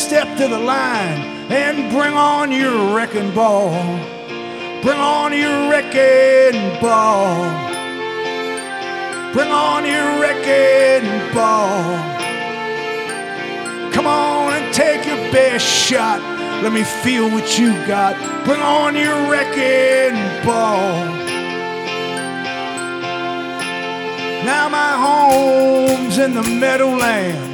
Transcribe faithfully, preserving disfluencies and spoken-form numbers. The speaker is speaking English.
step to the line and bring on your wrecking ball. Bring on your wrecking ball. Bring on your wrecking ball. Come on and take your best shot. Let me feel what you got. Bring on your wrecking ball. Now my home's in the Meadowlands.